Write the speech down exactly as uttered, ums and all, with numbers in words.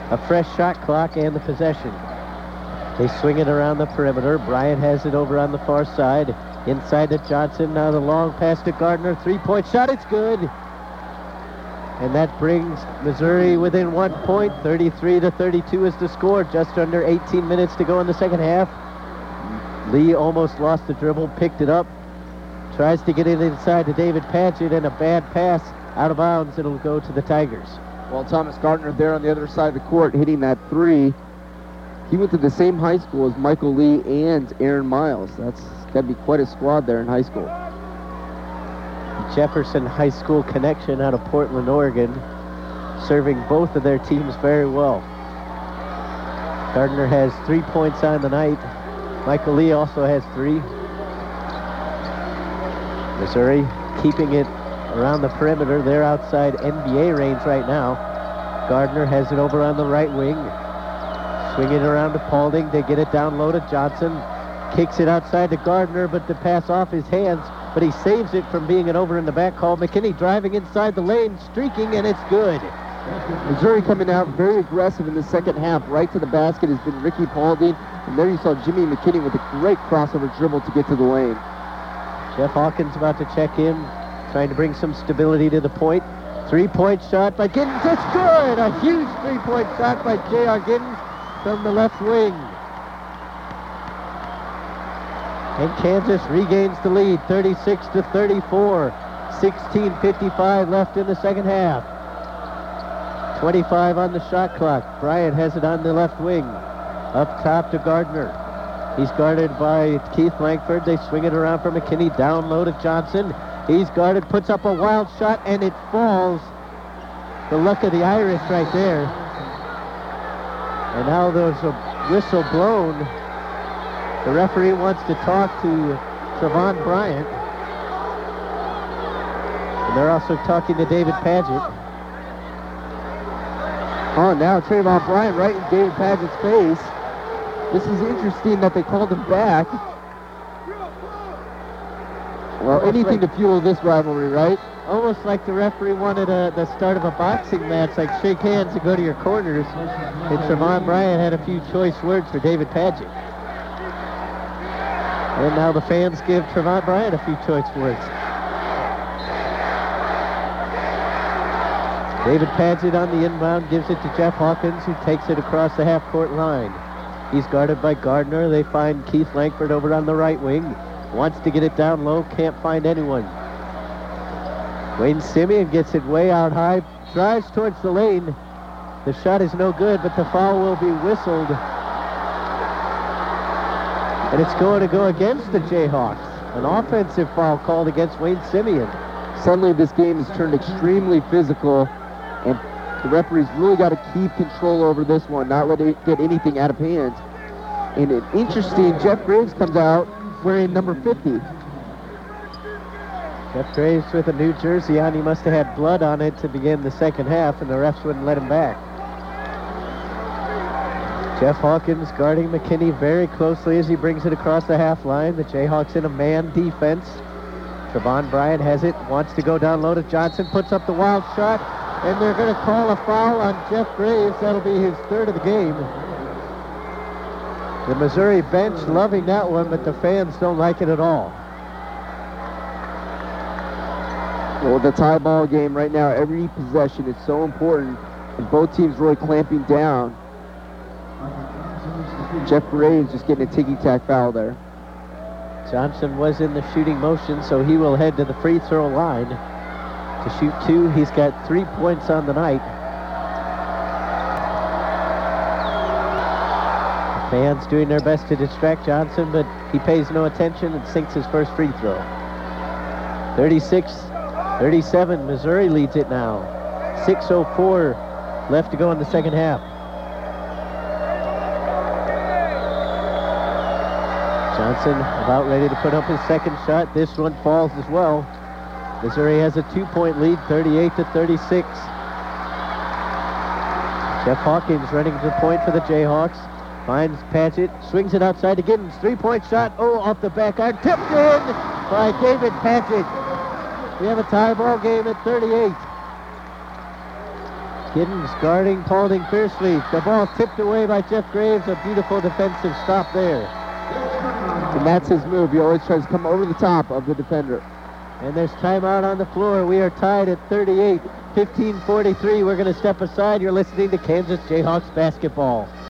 a fresh shot clock and the possession. They swing it around the perimeter. Bryant has it over on the far side. Inside to Johnson. Now the long pass to Gardner. Three-point shot. It's good. And that brings Missouri within one point. thirty-three to thirty-two is the score. Just under eighteen minutes to go in the second half. Lee almost lost the dribble. Picked it up. Tries to get it inside to David Paget, and a bad pass out of bounds. It'll go to the Tigers. Well, Thomas Gardner there on the other side of the court hitting that three. He went to the same high school as Michael Lee and Aaron Miles. That's got to be quite a squad there in high school. Jefferson High School connection out of Portland, Oregon, serving both of their teams very well. Gardner has three points on the night. Michael Lee also has three. Missouri keeping it around the perimeter. They're outside N B A range right now. Gardner has it over on the right wing. Swinging it around to Paulding. They get it down low to Johnson. Kicks it outside to Gardner, but the pass off his hands. But he saves it from being an over in the back call. McKinney driving inside the lane, streaking, and it's good. Missouri coming out very aggressive in the second half. Right to the basket has been Ricky Paulding. And there you saw Jimmy McKinney with a great crossover dribble to get to the lane. Jeff Hawkins about to check in, trying to bring some stability to the point. Three-point shot by Giddens. It's good! A huge three-point shot by J R. Giddens from the left wing. And Kansas regains the lead, thirty-six to thirty-four. sixteen fifty-five left in the second half. twenty-five on the shot clock. Bryant has it on the left wing. Up top to Gardner. He's guarded by Keith Langford. They swing it around for McKinney. Down low to Johnson. He's guarded, puts up a wild shot, and it falls. The luck of the Irish right there. And now there's a whistle blown. The referee wants to talk to Trevon Bryant. And they're also talking to David Paget. Oh, now Trevon Bryant right in David Paget's face. This is interesting that they called him back. Well, anything to fuel this rivalry, right? Almost like the referee wanted a, the start of a boxing match, like shake hands and go to your corners. And Trevon Bryant had a few choice words for David Paget. And now the fans give Trevon Bryant a few choice words. David Paget on the inbound gives it to Jeff Hawkins, who takes it across the half-court line. He's guarded by Gardner. They find Keith Langford over on the right wing. Wants to get it down low, can't find anyone. Wayne Simeon gets it way out high, drives towards the lane. The shot is no good, but the foul will be whistled. And it's going to go against the Jayhawks. An offensive foul called against Wayne Simeon. Suddenly this game has turned extremely physical, and the referee's really got to keep control over this one, not let it get anything out of hand. And it, interesting, Jeff Graves comes out wearing number fifty. Jeff Graves with a new jersey on. He must have had blood on it to begin the second half, and the refs wouldn't let him back. Jeff Hawkins guarding McKinney very closely as he brings it across the half line. The Jayhawks in a man defense. Trevon Bryant has it, wants to go down low to Johnson, puts up the wild shot, and they're going to call a foul on Jeff Graves. That'll be his third of the game. The Missouri bench loving that one, but the fans don't like it at all. Well, the tie ball game right now, every possession is so important, and both teams really clamping down. Jeff Graves just getting a ticky-tack foul there. Johnson was in the shooting motion, so he will head to the free throw line to shoot two. He's got three points on the night. The fans doing their best to distract Johnson, but he pays no attention and sinks his first free throw. thirty-six thirty-seven, Missouri leads it now. six oh four left to go in the second half. Johnson about ready to put up his second shot. This one falls as well. Missouri has a two-point lead, thirty-eight to thirty-six. Jeff Hawkins running to the point for the Jayhawks. Finds Paget, swings it outside to Giddens. Three-point shot, oh, off the back iron. Tipped in by David Paget. We have a tie ball game at thirty-eight. Giddens guarding Paulding fiercely. The ball tipped away by Jeff Graves. A beautiful defensive stop there. And that's his move. He always tries to come over the top of the defender. And there's timeout on the floor. We are tied at thirty-eight. fifteen forty-three. We're going to step aside. You're listening to Kansas Jayhawks basketball.